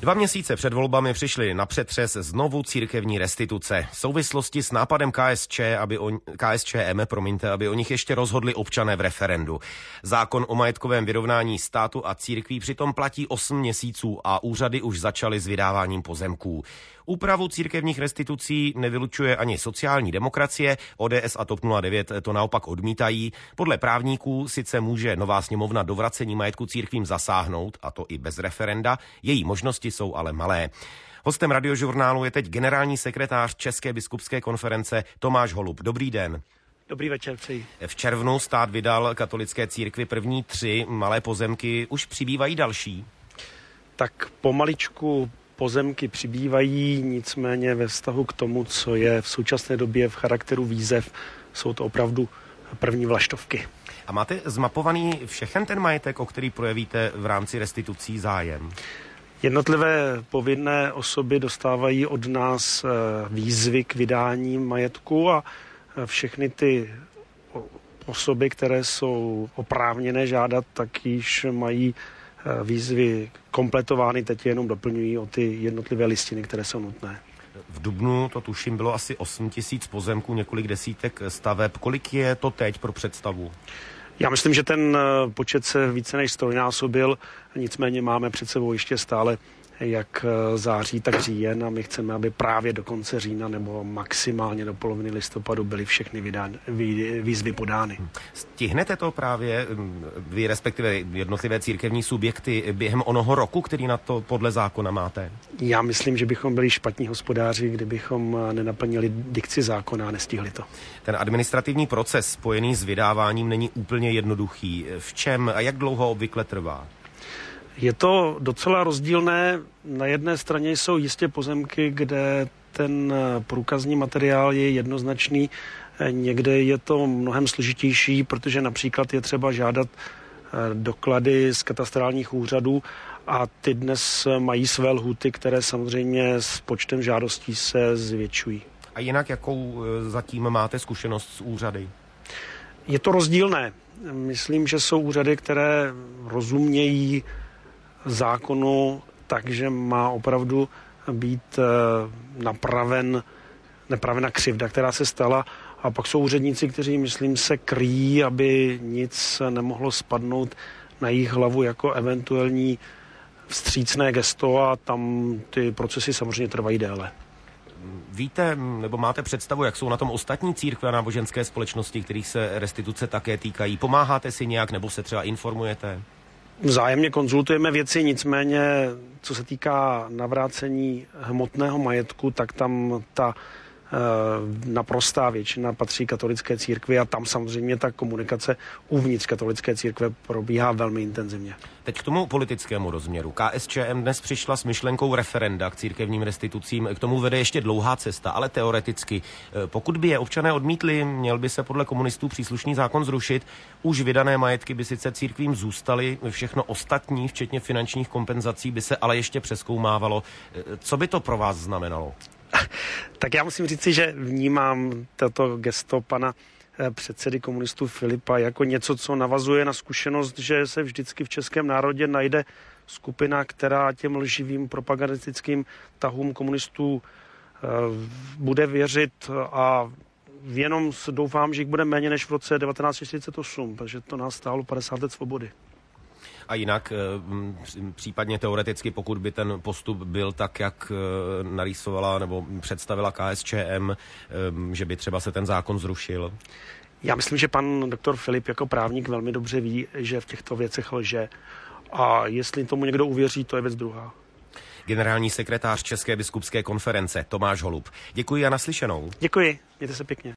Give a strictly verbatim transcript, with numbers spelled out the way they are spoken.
Dva měsíce před volbami přišly na přetřes znovu církevní restituce. V souvislosti s nápadem KSČ, aby o, KSČM, promiňte, aby o nich ještě rozhodli občané v referendu. Zákon o majetkovém vyrovnání státu a církví přitom platí osm měsíců a úřady už začaly s vydáváním pozemků. Úpravu církevních restitucí nevylučuje ani sociální demokracie, O D S a TOP nula devět to naopak odmítají. Podle právníků sice může nová sněmovna do vracení majetku církvím zasáhnout, a to i bez referenda, její možnosti jsou ale malé. Hostem Radiožurnálu je teď generální sekretář České biskupské konference Tomáš Holub. Dobrý den. Dobrý večer, přeji. V červnu stát vydal katolické církvi první tři malé pozemky, už přibývají další? Tak pomaličku pozemky přibývají, nicméně ve vztahu k tomu, co je v současné době v charakteru výzev, jsou to opravdu první vlaštovky. A máte zmapovaný všechen ten majetek, o který projevíte v rámci restitucí zájem? Jednotlivé povinné osoby dostávají od nás výzvy k vydání majetku a všechny ty osoby, které jsou oprávněné žádat, tak již mají výzvy kompletovány, teď jenom doplňují o ty jednotlivé listiny, které jsou nutné. V dubnu to tuším bylo asi osm tisíc pozemků, několik desítek staveb. Kolik je to teď pro představu? Já myslím, že ten počet se více než strojnásobil, nicméně máme před sebou ještě stále jak září, tak říjen a my chceme, aby právě do konce října nebo maximálně do poloviny listopadu byly všechny vydán, vý, výzvy podány. Stihnete to právě vy, respektive jednotlivé církevní subjekty, během onoho roku, který na to podle zákona máte? Já myslím, že bychom byli špatní hospodáři, kdybychom nenaplnili dikci zákona a nestihli to. Ten administrativní proces spojený s vydáváním není úplně jednoduchý. V čem a jak dlouho obvykle trvá? Je to docela rozdílné. Na jedné straně jsou jistě pozemky, kde ten průkazní materiál je jednoznačný. Někde je to mnohem složitější, protože například je třeba žádat doklady z katastrálních úřadů a ty dnes mají své lhůty, které samozřejmě s počtem žádostí se zvětšují. A jinak jakou zatím máte zkušenost s úřady? Je to rozdílné. Myslím, že jsou úřady, které rozumějí zákonu, takže má opravdu být napraven, napravena křivda, která se stala. A pak jsou úředníci, kteří, myslím, se kryjí, aby nic nemohlo spadnout na jejich hlavu jako eventuální vstřícné gesto a tam ty procesy samozřejmě trvají déle. Víte, nebo máte představu, jak jsou na tom ostatní církve a náboženské společnosti, kterých se restituce také týkají? Pomáháte si nějak, nebo se třeba informujete? Vzájemně konzultujeme věci, nicméně co se týká navrácení hmotného majetku, tak tam ta e, naprostá většina patří katolické církvi a tam samozřejmě ta komunikace uvnitř katolické církve probíhá velmi intenzivně. Teď k tomu politickému rozměru. KSČM dnes přišla s myšlenkou referenda k církevním restitucím. K tomu vede ještě dlouhá cesta, ale teoreticky. Pokud by je občané odmítli, měl by se podle komunistů příslušný zákon zrušit. Už vydané majetky by sice církvím zůstaly, všechno ostatní, včetně finančních kompenzací, by se ale ještě přezkoumávalo. Co by to pro vás znamenalo? Tak já musím říci, že vnímám toto gesto pana předsedy komunistů Filipa jako něco, co navazuje na zkušenost, že se vždycky v českém národě najde skupina, která těm lživým propagandistickým tahům komunistů bude věřit a jenom doufám, že jich bude méně než v roce devatenáct set čtyřicet osm, protože to nás stálo padesát let svobody. A jinak případně teoreticky, pokud by ten postup byl tak, jak narýsovala nebo představila KSČM, že by třeba se ten zákon zrušil? Já myslím, že pan doktor Filip jako právník velmi dobře ví, že v těchto věcech lže. A jestli tomu někdo uvěří, to je věc druhá. Generální sekretář České biskupské konference Tomáš Holub. Děkuji a naslyšenou. Děkuji, mějte se pěkně.